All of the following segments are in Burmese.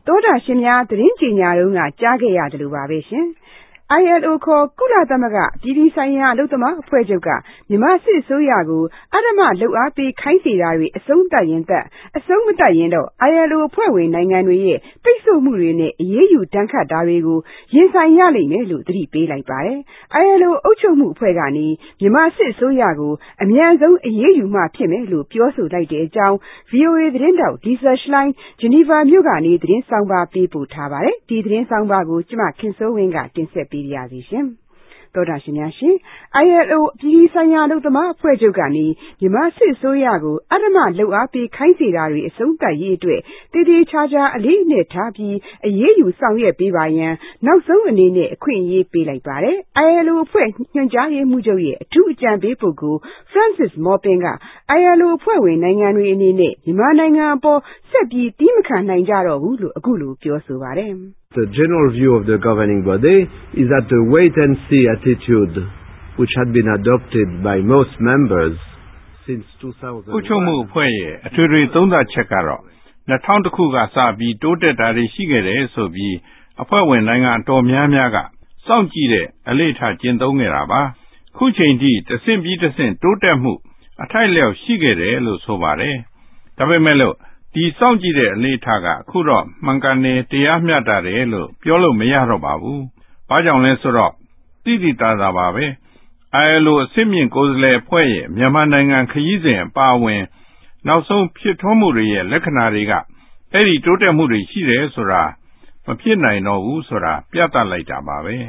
သောတာရှင်များသတင်းကြေညာတုန်းကကြားခဲ့ရတယ်လို့ပါပဲရှင်။ ILO ခေါ်ကုလသမဂ္ဂပြည်ပဆိုင်ရာအလုပ်သမားအဖွဲ့ချုပ်ကမြန်မာစစ်အစိုးရကိုအဓမ္မလုပ်အားပေးခိုင်းစေတာတွေအဆုံးသတ်ရင်သက်အဆုံးမသတ်ရင်တော့ ILO အဖွဲ့ဝင်နိုင်ငံတွေရဲ့ပိတ်ဆို့မှုတွေနဲ့အရေးယူဒဏ်ခတ်တာတွေကိုရင်ဆိုင်ရလိမ့်မယ်လို့သတိပေးလိုက်ပါတယ်။ ILO အုပ်ချုပ်မှုအဖွဲ့ကနေမြန်မာစစ်အစိုးရကိုအမြန်ဆုံးအရေးယူမှဖြစ်မယ်လို့ပြောဆိုလိုက်တဲ့အကြောင်း VOA သတင်းတောက် Lisa Schlein ဂျနီဗာမြို့ကနေသတင်းဆောင်ပါပေးပို့ထားပါတယ်။ ဒီသတင်းဆောင်ပါကိုကျမခင်စိုးဝင်းကတင်ဆက်ပေးပါရစေရှင်။ သောတာရှင်များရှင် ILO ပြည်ပဆိုင်ရာအလုပ်သမားအဖွဲ့ချုပ်ကနေမြန်မာစစ်အစိုးရကိုအဓမ္မလုပ်အားပေးခိုင်းစေတာတွေအဆုံးသတ်ရေးအတွက်သေသေချာချာအလေးအနက်ထားပြီးအရေးယူဆောင်ရွက်ပေးပါရန်နောက်ဆုံးအနေနဲ့အခွင့်အရေးပေးလိုက်ပါတယ်။ ILO အဖွဲ့ညွှန်ကြားရေးမှူးချုပ်ရဲ့အထူးအကြံပေးပုဂ္ဂိုလ် Francis Maupin က ILO အဖွဲ့ဝင်နိုင်ငံတွေအနေနဲ့မြန်မာနိုင်ငံအပေါ်ဆက်ပြီးသည်းမခံနိုင်ကြတော့ဘူးလို့အခုလိုပြောဆိုပါတယ်။ The general view of the governing body is that the wait-and-see attitude which had been adopted by most members since 2001 အုပ်ချုပ်မှုအဖွဲ့ရဲ့အထွေထွေသုံးသပ်ချက်ကတော့2000ခုကစပြီးတိုးတက်တာတွေရှိခဲ့တယ်ဆိုပြီးအဖွဲ့ဝင်နိုင်ငံအတော်များများကစောင့်ကြည့်တဲ့အလေ့ထားကျင့်သုံးခဲ့တာပါ။ခုချိန်ထိတဆင့်ပြီးတဆင့်တိုးတက်မှုအထိုက်လျောက်ရှိခဲ့တယ်လို့ဆိုပါတယ်။ဒါပေမဲ့လို့ဒီစောင့်ကြည့်တဲ့အလေ့ထားကအခုတော့မှန်ကန်တယ်တရားမျှတတယ်လို့ပြောလို့မရတော့ပါဘူး။ဘာကြောင့်လဲဆိုတော့သိသိသာသာပါပဲ။ ILO အဆင့်မြင့်ကိုယ်စားလှယ်အဖွဲ့ရဲ့မြန်မာနိုင်ငံခရီးစဉ်အပါအဝင်နောက်ဆုံးဖြစ်ထွန်းမှုတွေရဲ့လက္ခဏာတွေကအဲ့ဒီတိုးတက်မှုတွေရှိတယ်ဆိုတာမဖြစ်နိုင်တော့ဘူးဆိုတာပြသလိုက်တာပါပဲ။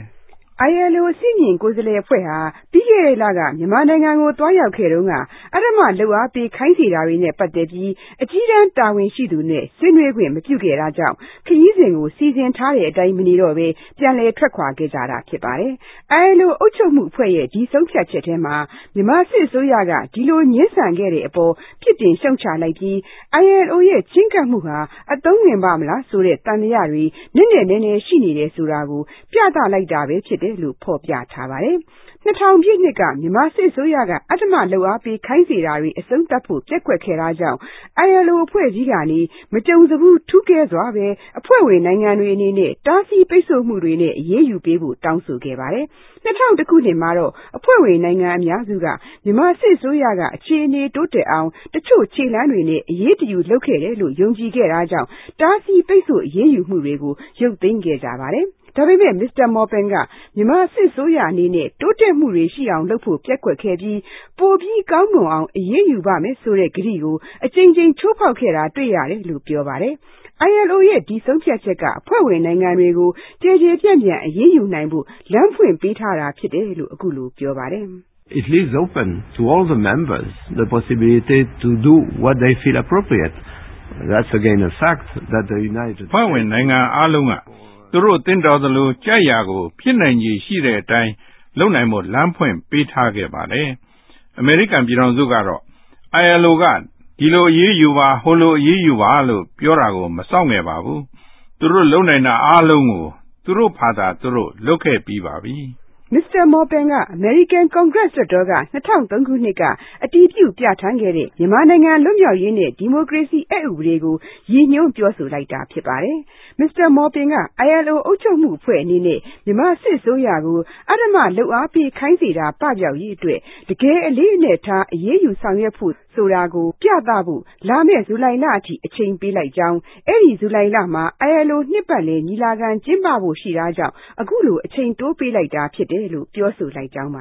ILO အဆင့်မြင့်ကိုယ်စားလှယ်အဖွဲ့ဟာပြီးခဲ့တဲ့လကမြန်မာနိုင်ငံကိုတွားရောက်ခဲ့တုန်းကအဓမ္မလုပ်အားပေးခိုင်းစေတာတွေနဲ့ပတ်သက်ပြီးအကြီးတန်းတာဝန်ရှိသူနဲ့ဆွေးနွေးခွင့်မပြုခဲ့တာကြောင့်ခရီးစဉ်ကိုစီစဉ်ထားတဲ့အတိုင်းမနေတော့ပဲပြန်လည်ထွက်ခွာခဲ့ကြတာဖြစ်ပါတယ်။ ILO အုပ်ချုပ်မှုအဖွဲ့ရဲ့ဒီဆုံးဖြတ်ချက်ထဲမှာမြန်မာစစ်အစိုးရကဒီလိုငြင်းဆန်ခဲ့တဲ့အပေါ်ပြစ်တင်ရှုံ့ချလိုက်ပြီး ILO ရဲ့ချဉ်းကပ်မှုဟာအသုံးဝင်ပါမလားဆိုတဲ့သံသယတွေနက်နက်နဲနဲရှိနေတယ်ဆိုတာကိုပြသလိုက်တာပဲဖြစ်တယ်လို့ဖော်ပြထားပါတယ်။ 2000ပြည့်နှစ်ကမြန်မာစစ်အစိုးရကအဓမ္မလုပ်အားပေးခိုင်းစေတာတွေအဆုံးသတ်ဖို့ပျက်ကွက်ခဲ့တာကြောင့် ILO အဖွဲ့ကြီးကနေမကြုံစဘူးထူးကဲစွာပဲအဖွဲ့ဝင်နိုင်ငံတွေအနေနဲ့တားဆီးပိတ်ဆို့မှုတွေနဲ့အရေးယူပေးဖို့တောင်းဆိုခဲ့ပါတယ်။ 2001ခုနှစ်မှာတော့အဖွဲ့ဝင်နိုင်ငံအများစုကမြန်မာစစ်အစိုးရကအခြေအနေတိုးတက်အောင်တချို့ခြေလှမ်းတွေနဲ့အရေးတယူလုပ်ခဲ့တယ်လို့ယုံကြည်ခဲ့တာကြောင့်တားဆီးပိတ်ဆို့အရေးယူမှုတွေကိုရုပ်သိမ်းခဲ့ကြပါတယ်။ ဒါပေမဲ့ Mr. Maupin ကမြန်မာစစ်အစိုးရအနေနဲ့တိုးတက်မှုတွေရှိအောင်လုပ်ဖို့ပျက်ကွက်ခဲ့ပြီးပိုပြီးကောင်းမွန်အောင်အရေးယူပါမယ်ဆိုတဲ့ကတိကိုအကြိမ်ကြိမ်ချိုးဖောက်ခဲ့တာတွေ့ရတယ်လို့ပြောပါတယ်။ ILO ရဲ့ဒီဆုံးဖြတ်ချက်ကအဖွဲ့ဝင်နိုင်ငံတွေကိုကျယ်ကျယ်ပြန့်ပြန့်အရေးယူနိုင်ဖို့လမ်းဖွင့်ပေးထားတာဖြစ်တယ်လို့အခုလိုပြောပါတယ်။ It leaves open to all the members the possibility to do what they feel appropriate. That's again a fact that the United States အဖွဲ့ဝင်နိုင်ငံအားလုံးကသူတို့သင့်တော်သလိုကြိုက်ရာကိုဖြစ်နိုင်ခြေရှိတဲ့အတိုင်းလုပ်နိုင်ဖို့လမ်းဖွင့်ပေးထားခဲ့ပါတယ်။ အမေရိကန်ပြည်ထောင်စုကတော့ ILO ကဒီလိုအရေးယူပါဟိုလိုအရေးယူပါလို့ပြောတာကိုမစောင့်ခဲ့ပါဘူး။သူတို့လုပ်နိုင်တာအားလုံးကိုသူတို့ဖာသာသူတို့လုပ်ခဲ့ပြီးပါပြီ။ Mr. Maupin က American Congress လွှတ်တော်က2003ခုနှစ်ကအတည်ပြုပြဌာန်းခဲ့တဲ့မြန်မာနိုင်ငံလွတ်မြောက်ရေးနဲ့ဒီမိုကရေစီအက်ဥပဒေကိုရည်ညွှန်းပြောဆိုလိုက်တာဖြစ်ပါတယ်။ Mr. Maupin က ILO အုပ်ချုပ်မှုအဖွဲ့အနေနဲ့မြန်မာစစ်အစိုးရကိုအဓမ္မလုပ်အားပေးခိုင်းစေတာပပျောက်ရေးအတွက်တကယ်အလေးအနက်ထားအရေးယူဆောင်ရွက်ဖို့ဆိုတာကိုပြသဖို့လာမယ့်ဇူလိုင်လအထိအချိန်ပေးလိုက်ကြောင်းအဲဒီဇူလိုင်လမှာ ILO နှစ်ပတ်လည်ညီလာခံကျင်းပဖို့ရှိတာကြောင့်အခုလိုအချိန်တိုးပေးလိုက်တာဖြစ်တယ်လို့ပြောဆိုလိုက်ကြောင်းပါ